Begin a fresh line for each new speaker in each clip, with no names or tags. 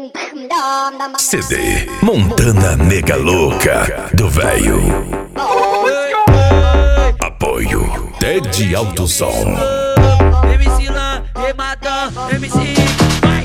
CD Montana Nega Louca do Velho. Apoio Ted Alto Som.
MC Lan, Rematão, MC vai.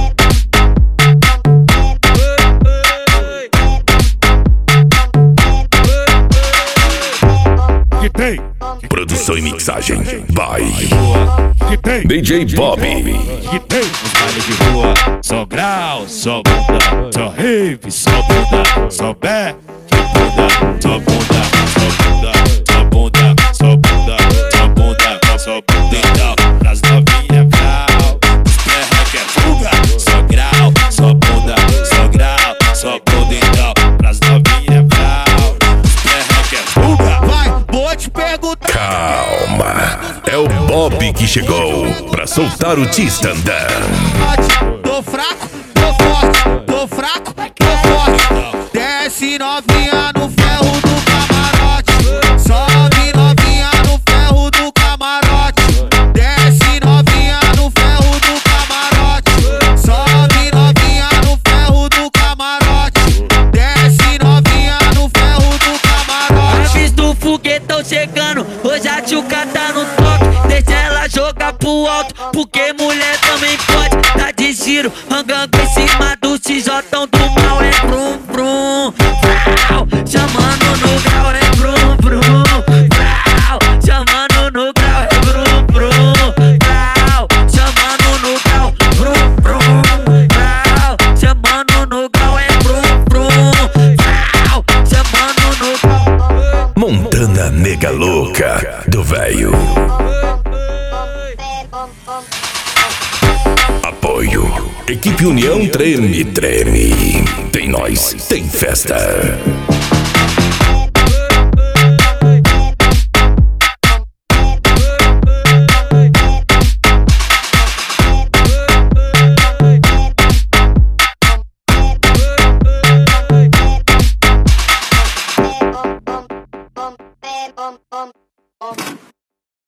Que tem?
Produção e mixagem by
Que tem?
DJ Bob.
Que tem? Os bailes de rua, só grau, só bunda, só rave, só bunda, só back, bunda, só bunda, só bunda, só bunda, só bunda, só bunda, só bunda, então, pras novinhas brau, os perra que é fuga, só grau, só bunda, só grau, só bunda, então, pras novinhas brau, os perra que é fuga. Vai, vou te perguntar.
Calma, é o Bob que chegou pra soltar o T-Standard.
Tô fraco, tô forte, tô fraco, tô forte. Desce novinha no ferro do camarote. Sobe novinha no ferro do camarote. Desce novinha no ferro do camarote. Sobe novinha no ferro do camarote. Desce novinha no ferro do camarote.
Aves do foguetão chegando, hoje a tchuca tá no toque. Deixa ela jogar pro alto, porque mulher também pode. Tá de giro, rangango em cima do XJ do mal. É brum brum, vrau, chamando no grau. É brum brum, vrau, chamando no grau. É brum brum, vrau, chamando no grau. Brum brum, vrau, chamando no grau. É brum brum, vrau, chamando no grau.
Montana Nega Louca do Velho. Apoio Equipe União Treme Treme. Tem nós, tem festa.